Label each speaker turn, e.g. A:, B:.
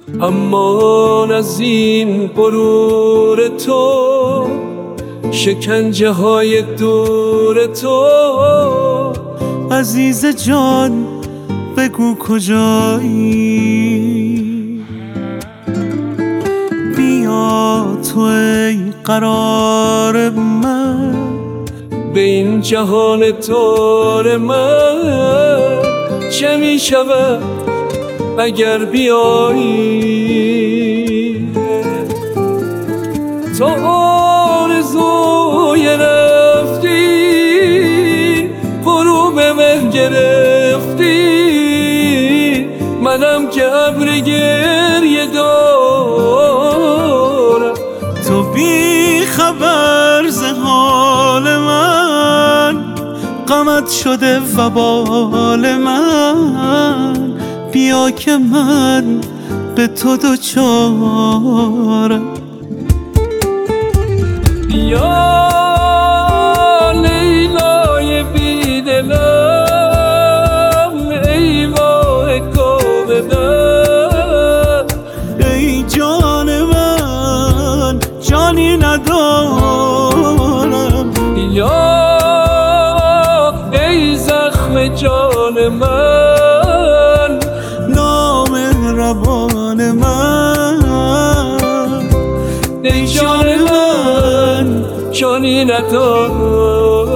A: اما از این غرور تو، شکنجه های دور تو،
B: عزیز جان بگو کجایی؟ بیا تو ای قرار من،
A: به این جهان تار من چه می شود اگر بیایی؟ تو آرزوی رفتی، غروب مه گرفتی، منم که ابر گریه دارم.
B: تو بی خبر ز حال من، غمت شده وبال من. بیا که من به تو دوچارم.
A: یا لیلای بیدلم، ای ماه کاملم،
B: ای جان من جانی ندارم.
A: یا ای زخم جان من،
B: نامهربان من.
A: ای جان من جانی ندارم.